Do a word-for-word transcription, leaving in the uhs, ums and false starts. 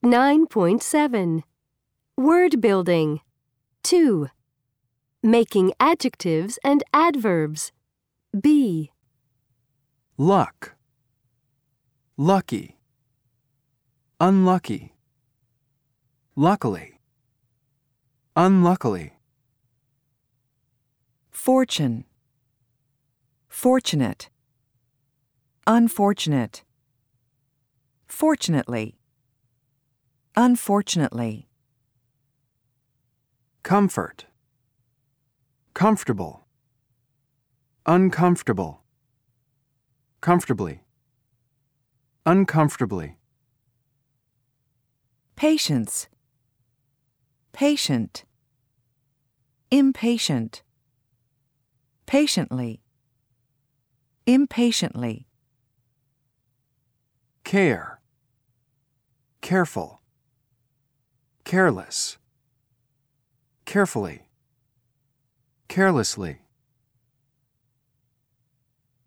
nine point seven. Word building. two. Making adjectives and adverbs. B. Luck, lucky, unlucky, luckily, unluckily. Fortune, fortunate, unfortunate, fortunately, unfortunately. Comfort, comfortable, uncomfortable, comfortably, uncomfortably. Patience, patient, impatient, patiently, impatiently. Care, careful, careless, carefully, carelessly.